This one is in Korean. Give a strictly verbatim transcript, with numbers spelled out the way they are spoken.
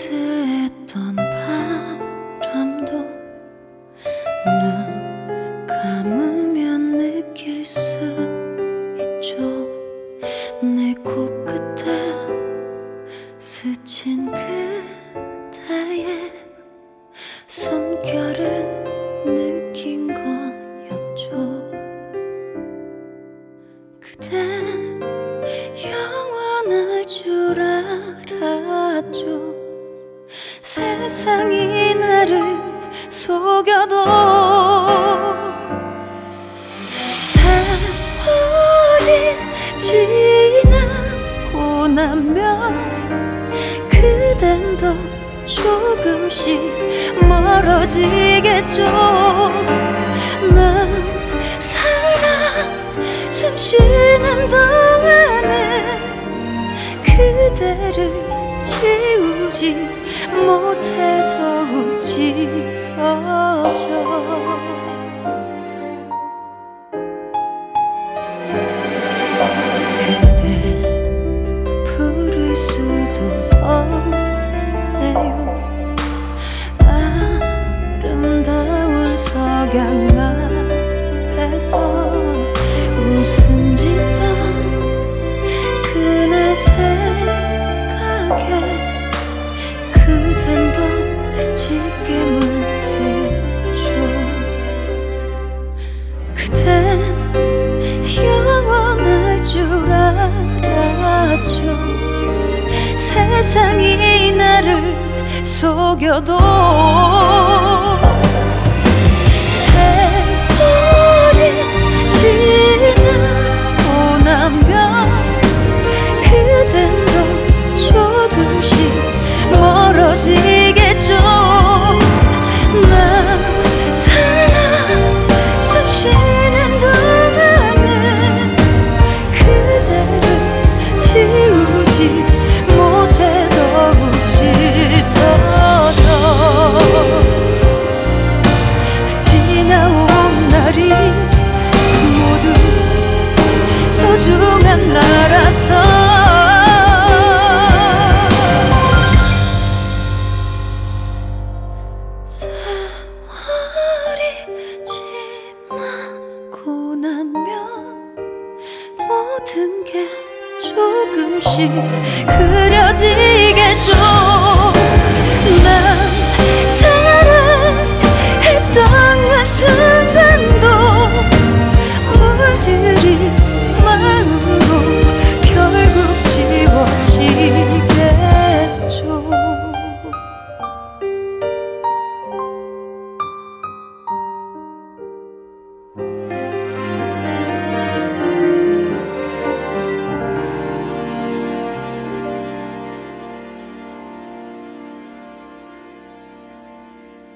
따스했던 바람도 눈 감으면 느낄 수 있죠. 내 코끝에 스친 그대의 숨결을 느낀 거였죠. 그대 영원할 줄 알았죠. 세상이 나를 속여도 세월이 지나고 나면 그댄 더 조금씩 멀어지겠죠. 난 살아 숨 쉬는 동안은 그대를 지우지 못해 더욱 짙어져. 그대 부를 수도 없네요. 아름다운 석양 앞에서 웃음 짓던 그날 생각에 그댄 더 짙게 물들죠. 그댄 영원할 줄 알았죠. 세상이 나를 속여도 세월이 지나고 나면 그댄 더 조금씩 멀어지겠죠. 난 살아 숨 쉬는 동안은 그대를 지우지 못해 더욱 짙어져. 지나온 날이 모두 소중한 나라서 세월이 지나고 나면 모든 게 조금씩 흐려지